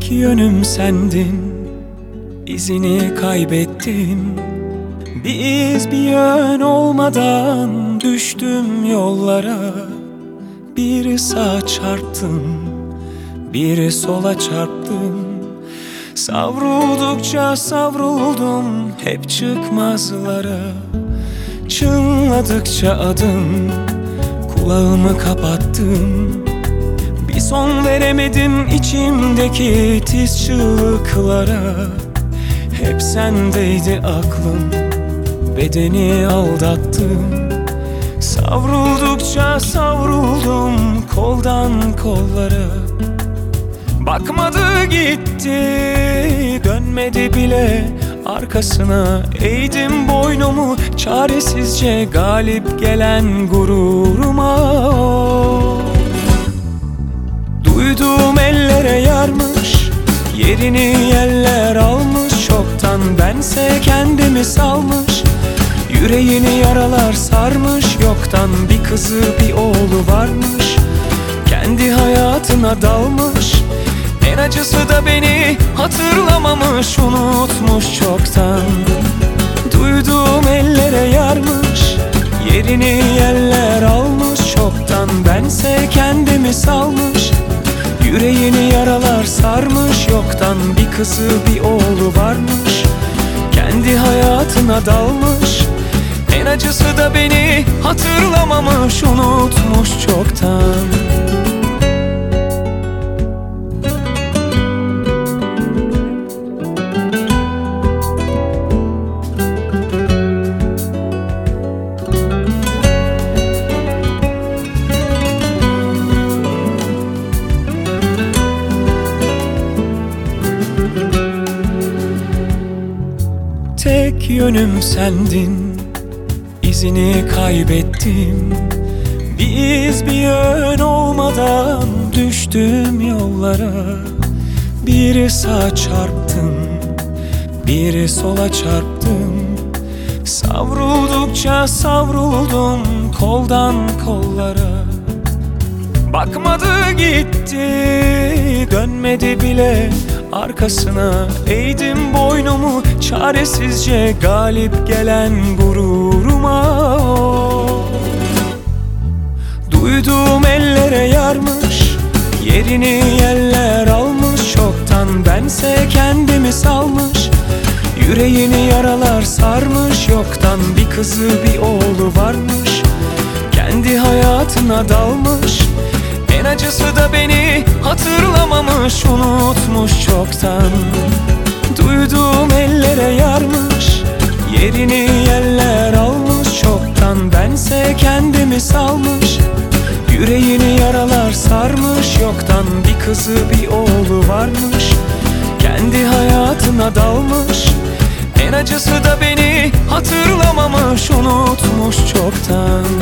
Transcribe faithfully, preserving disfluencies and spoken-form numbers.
Tek yönüm sendin, izini kaybettim. Bir iz bir yön olmadan düştüm yollara. Bir sağa çarptım, bir sola çarptım. Savruldukça savruldum hep çıkmazlara. Çınladıkça adım, kulağımı kapattım. Bir son veremedim içimdeki tiz çığlıklara. Hep sendeydi aklım, bedeni aldattım. Savruldukça savruldum koldan kollara. Bakmadı gitti, dönmedi bile arkasına. Eğdim boynumu çaresizce galip gelen gururuma. Duyduğum ellere yarmış, yerini yeller almış çoktan. Bense kendimi salmış, yüreğini yaralar sarmış. Yoktan bir kızı bir oğlu varmış, kendi hayatına dalmış. En acısı da beni hatırlamamış, unutmuş çoktan. Duyduğum ellere yarmış, yerini yeller almış çoktan. Bense kendimi salmış, yüreğini yaralar sarmış. Yoktan bir kızı bir oğlu varmış, kendi hayatına dalmış. En acısı da beni hatırlamamış, unutmuş çoktan. Tek yönüm sendin, izini kaybettim. Bir iz bir yön olmadan düştüm yollara. Bir sağa çarptım, bir sola çarptım. Savruldukça savruldum koldan kollara. Bakmadı gitti, dönmedi bile arkasına. Eğdim boynumu çaresizce galip gelen gururuma. Duyduğum ellere yarmış, yerini yeller almış çoktan. Bense kendimi salmış, yüreğini yaralar sarmış. Yoktan bir kızı bir oğlu varmış, kendi hayatına dalmış. En acısı da beni hatırlamamış, unutmuş çoktan. Duyduğum ellere yarmış, yerini yeller almış çoktan. Bense kendimi salmış, yüreğini yaralar sarmış. Yoktan bir kızı bir oğlu varmış, kendi hayatına dalmış. En acısı da beni hatırlamamış, unutmuş çoktan.